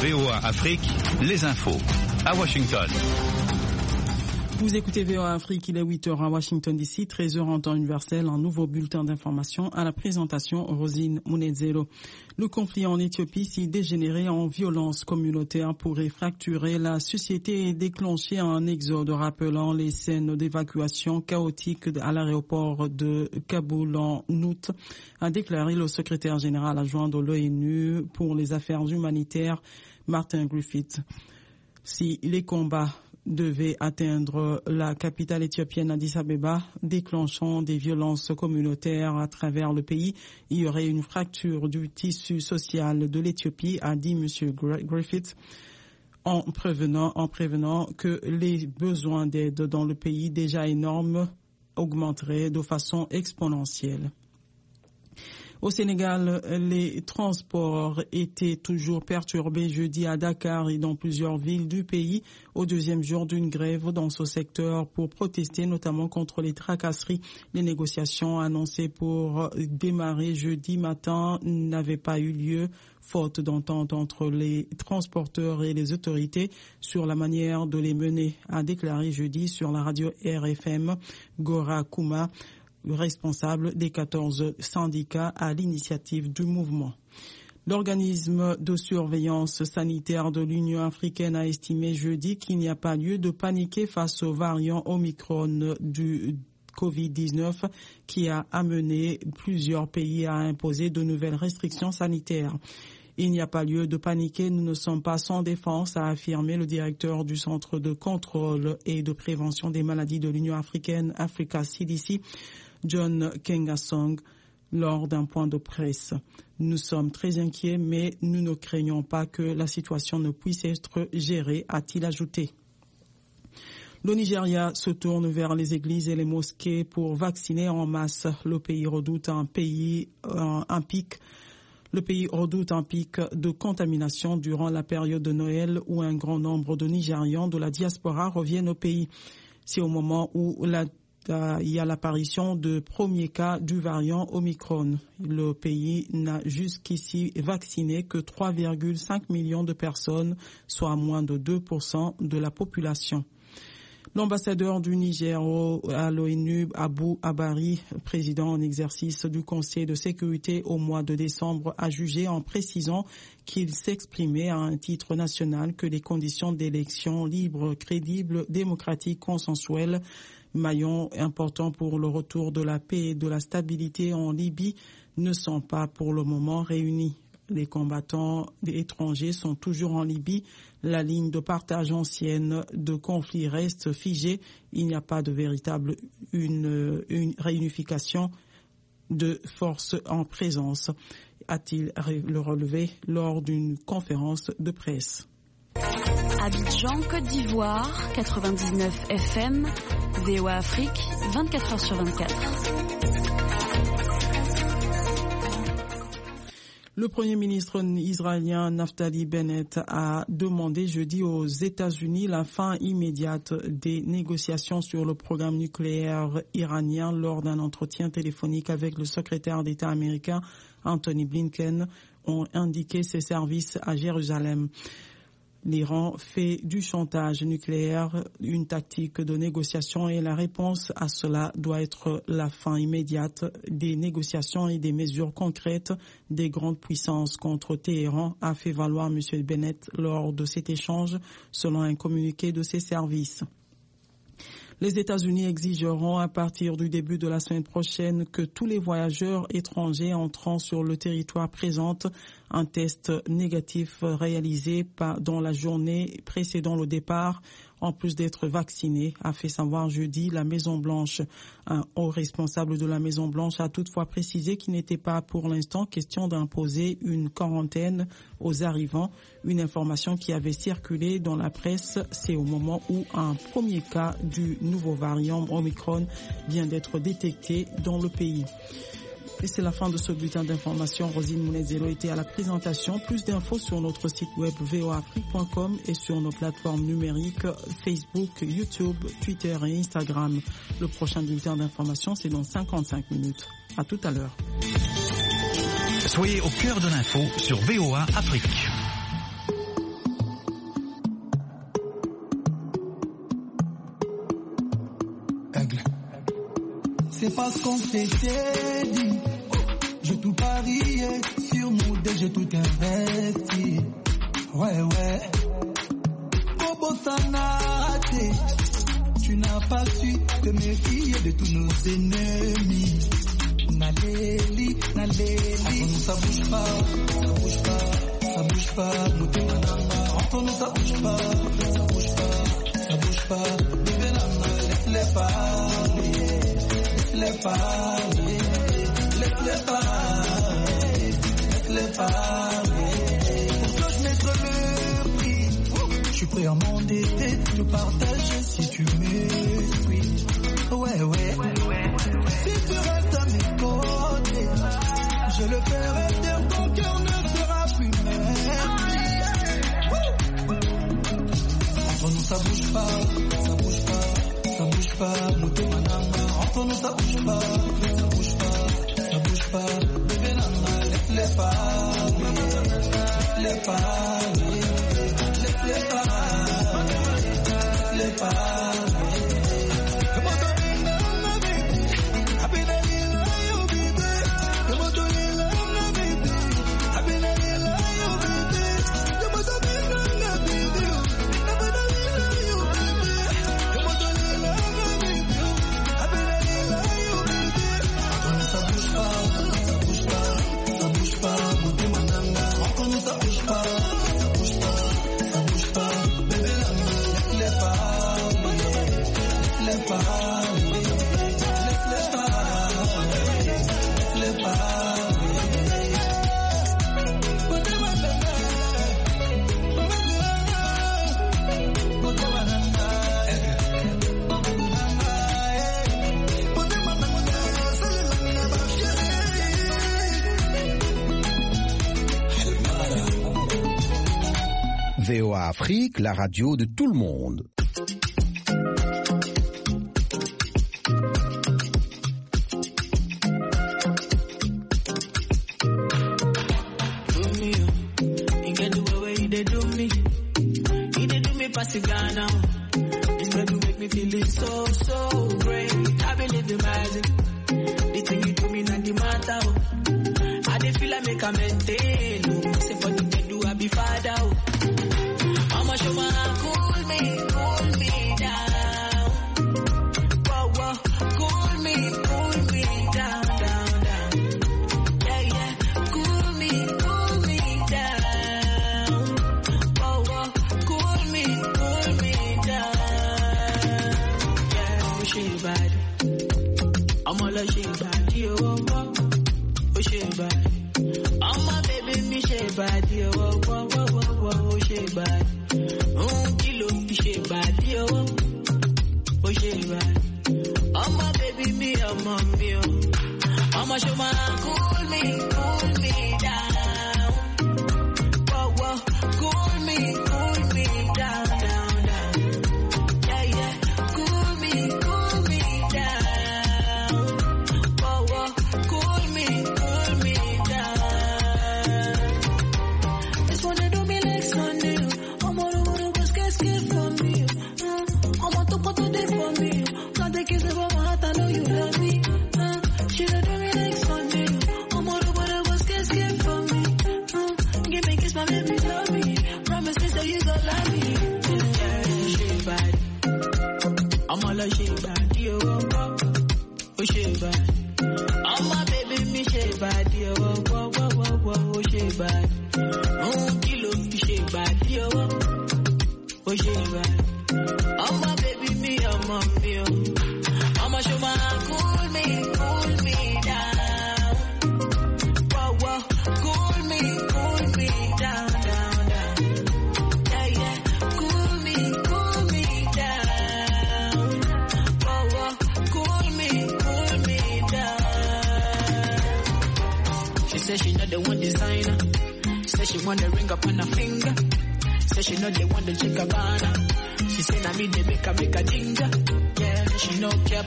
VOA Afrique, les infos. À Washington. Vous écoutez VOA Afrique, il est 8h à Washington DC, 13h en temps universel, un nouveau bulletin d'information à la présentation Rosine Munezero. Le conflit en Éthiopie, si dégénéré en violence communautaire, pourrait fracturer la société et déclencher un exode rappelant les scènes d'évacuation chaotiques à l'aéroport de Kaboul en août, a déclaré le secrétaire général adjoint de l'ONU pour les affaires humanitaires, Martin Griffiths. Si les combats devait atteindre la capitale éthiopienne Addis Abeba, déclenchant des violences communautaires à travers le pays, il y aurait une fracture du tissu social de l'Éthiopie, a dit M. Griffiths, en prévenant que les besoins d'aide dans le pays déjà énormes augmenteraient de façon exponentielle. Au Sénégal, les transports étaient toujours perturbés jeudi à Dakar et dans plusieurs villes du pays au deuxième jour d'une grève dans ce secteur pour protester notamment contre les tracasseries. Les négociations annoncées pour démarrer jeudi matin n'avaient pas eu lieu faute d'entente entre les transporteurs et les autorités sur la manière de les mener, a déclaré jeudi sur la radio RFM Gora Kouma, responsable des 14 syndicats à l'initiative du mouvement. L'organisme de surveillance sanitaire de l'Union africaine a estimé jeudi qu'il n'y a pas lieu de paniquer face au variant Omicron du Covid-19 qui a amené plusieurs pays à imposer de nouvelles restrictions sanitaires. Il n'y a pas lieu de paniquer, nous ne sommes pas sans défense, a affirmé le directeur du Centre de contrôle et de prévention des maladies de l'Union africaine, Africa CDC, John Kengasong, lors d'un point de presse. Nous sommes très inquiets, mais nous ne craignons pas que la situation ne puisse être gérée, a-t-il ajouté. Le Nigeria se tourne vers les églises et les mosquées pour vacciner en masse. Le pays redoute un pic de contamination durant la période de Noël où un grand nombre de Nigérians de la diaspora reviennent au pays. C'est au moment où il y a l'apparition de premiers cas du variant Omicron. Le pays n'a jusqu'ici vacciné que 3,5 millions de personnes, soit moins de 2% de la population. L'ambassadeur du Niger à l'ONU, Abou Abari, président en exercice du Conseil de sécurité au mois de décembre, a jugé en précisant qu'il s'exprimait à un titre national que les conditions d'élection libres, crédibles, démocratiques, consensuelles, maillon important pour le retour de la paix et de la stabilité en Libye, ne sont pas pour le moment réunis. Les combattants étrangers sont toujours en Libye. La ligne de partage ancienne de conflit reste figée. Il n'y a pas de véritable une réunification de forces en présence, a-t-il le relevé lors d'une conférence de presse. Abidjan, Côte d'Ivoire, 99 FM, VOA Afrique, 24h sur 24. Le Premier ministre israélien Naftali Bennett a demandé jeudi aux États-Unis la fin immédiate des négociations sur le programme nucléaire iranien lors d'un entretien téléphonique avec le secrétaire d'État américain Anthony Blinken, ont indiqué ses services à Jérusalem. L'Iran fait du chantage nucléaire une tactique de négociation et la réponse à cela doit être la fin immédiate des négociations et des mesures concrètes des grandes puissances contre Téhéran, a fait valoir M. Bennett lors de cet échange, selon un communiqué de ses services. Les États-Unis exigeront à partir du début de la semaine prochaine que tous les voyageurs étrangers entrant sur le territoire présentent un test négatif réalisé dans la journée précédant le départ, en plus d'être vaccinés, a fait savoir jeudi la Maison-Blanche. Un haut responsable de la Maison-Blanche a toutefois précisé qu'il n'était pas pour l'instant question d'imposer une quarantaine aux arrivants, une information qui avait circulé dans la presse. C'est au moment où un premier cas du nouveau variant Omicron vient d'être détecté dans le pays. Et c'est la fin de ce bulletin d'information. Rosine Munezero était à la présentation. Plus d'infos sur notre site web voafrique.com et sur nos plateformes numériques Facebook, YouTube, Twitter et Instagram. Le prochain bulletin d'information, c'est dans 55 minutes. À tout à l'heure. Soyez au cœur de l'info sur VOA Afrique. C'est pas ce qu'on s'était dit. J'ai tout parié sur nous, dès j'ai tout investi. Ouais. Bobo Sanate, tu n'as pas su te méfier de tous nos ennemis. Naleli, entre nous ça bouge pas. Nous entre nous ça bouge pas. Bébé nana, laisse-les parler. Pour que je mette le prix, je suis prêt à m'endetter, te partager si tu m'essuies. Ouais. Si tu restes à mes côtés, je le ferai taire, ton cœur ne sera plus même. Entre nous ça bouge pas. Nous t'es manama, entre nous ça bouge pas. Bébé nana, laisse-les parler. VOA Afrique, la radio de tout le monde.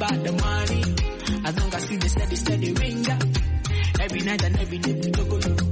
As long as see the steady ringer. Every night and every day we go.